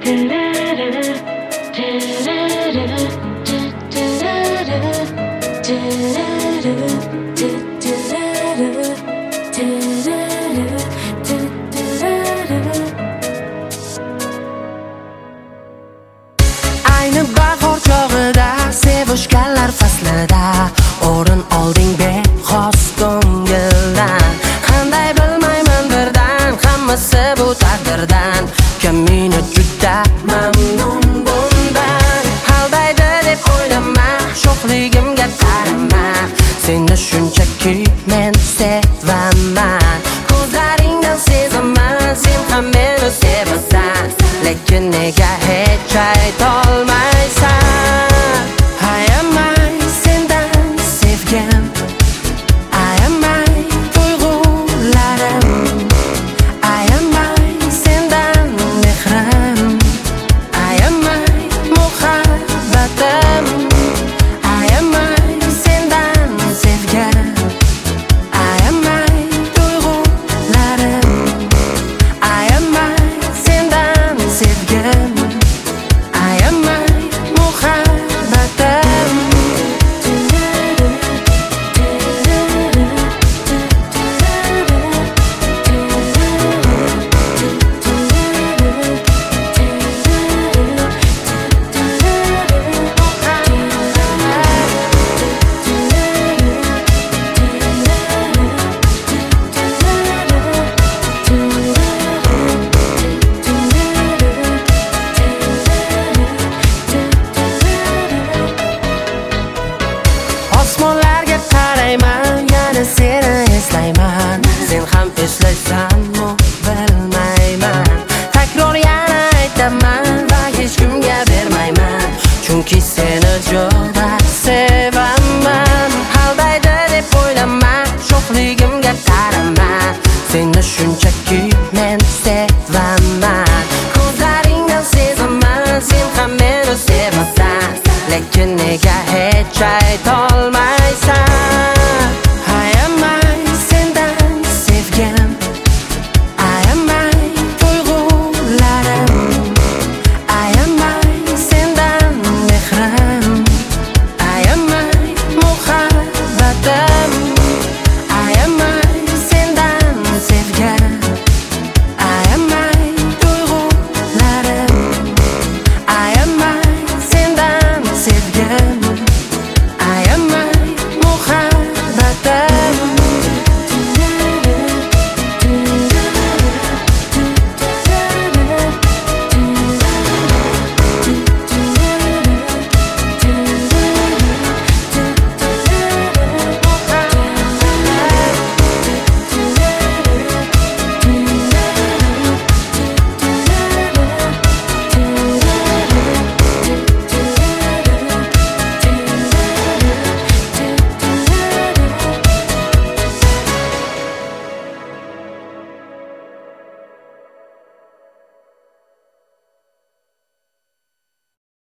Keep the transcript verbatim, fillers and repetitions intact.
Ayni bahor chog'ida, sevoshganlar faslida o'rin olding bexos ko'ngildan. Qanday bilmayman birdan, hammasi bu taqdirdan. Kim meni juda mamnun bundan. Aldaydi deb o'ylama, sho'xligimga qarama. Seni shunchaki men sevaman. Ko'zlaringdan sezaman, sen ham meni sevasan. Lekin nega hech aytolmaysan? Ayamay sendan sevgim, ayamay tuyg'ularim, ayamay sendan mehrim, ayamay muhabbatim, ayamay sendan sevgim, ayamay tuyg'ularim, ayamay sendan sevgim, ayamay muhabbatim. Osmonlarga qarayman, yana seni eslayman. Sen ham eslaysanmi bilmayman. Takror yana aytaman va hech kimga bermayman. Chunki seni juda sevaman. Aldaydi deb o'ylama, sho'xligimga qarama. Seni shunchaki men sevaman.